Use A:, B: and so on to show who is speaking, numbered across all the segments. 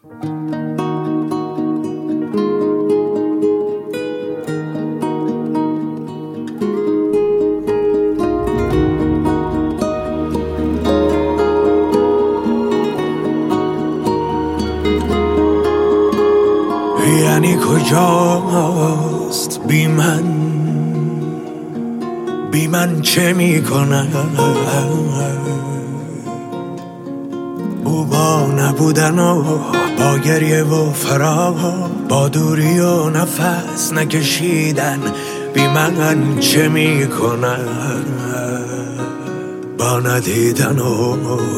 A: یعنی کجاست بی من چه میکنه؟ او با نبودن و با گریه و فراق، با دوری و نفس نکشیدن بی من چه میکنه؟ با ندیدن و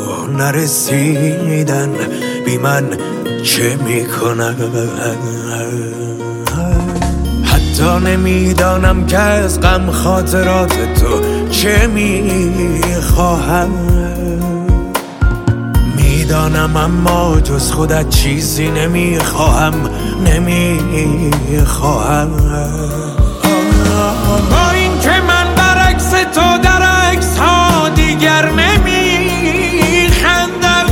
A: نرسیدن بی من چه میکنه؟ حتی نمیدانم که از غم خاطرات تو چه میخواهم. میدانم اما جز خودت چیزی نمیخواهم. با این که من برعکس تو در عکس ها دیگر نمیخندم،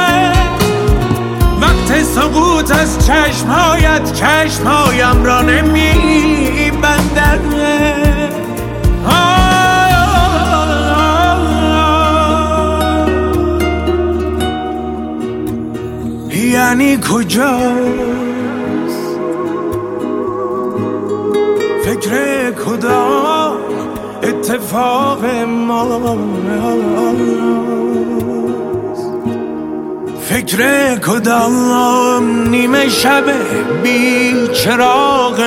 A: وقت سقوط از چشمهایت چشمهایم را نمیبندم. یعنی کجاست فکر کدام اتفاق ماست؟ فکر کدام نیمه شب بی چراغ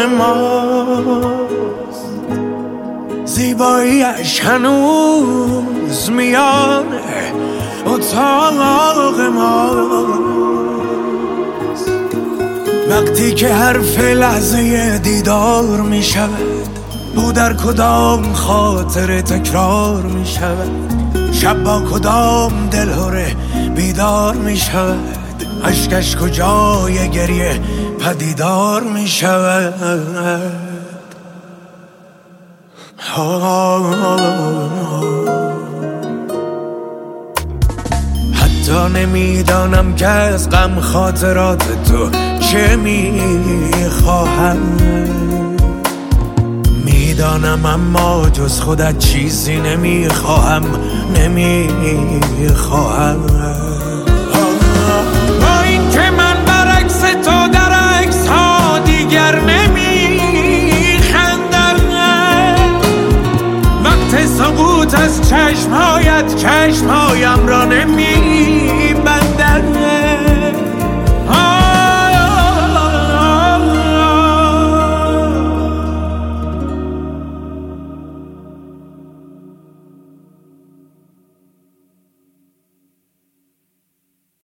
A: ماست؟ زیباییش هنوز میان اتاق ماست. وقتی که حرف لحظه دیدار می شود، او در کدام خاطر تکرار می شود؟ شب با کدام دلهره بیدار می شود؟ اشکش کجای گریه پدیدار می شود؟ حتی نمیدانم که از غم خاطرات تو چه میخواهم. میدانم اما جز خودت چیزی نمیخواهم. با این که من برعکس تو در عکس ها دیگر نمیخندم، وقت سقوط از چشمهایت چشمهایم را